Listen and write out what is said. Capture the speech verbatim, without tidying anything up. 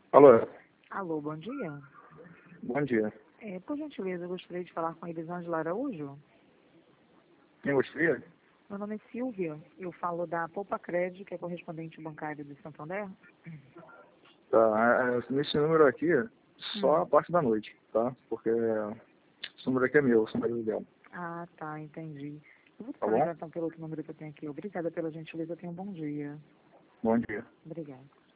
Alô, Alô, bom dia. bom dia. É, por gentileza, eu gostaria de falar com a Elisângela Araújo. Quem gostaria? Meu nome é Silvia. Eu falo da Poupa Crédito, que é correspondente bancário de Santander. Tá, é, nesse número aqui, só Hum. a parte da noite, tá? Porque esse número aqui é meu, eu sou marido dela, Ah, tá, entendi. Eu vou tá tentar bom? lembrar então pelo outro número que eu tenho aqui. Obrigada pela gentileza, tenha um bom dia. Bom dia. Obrigada.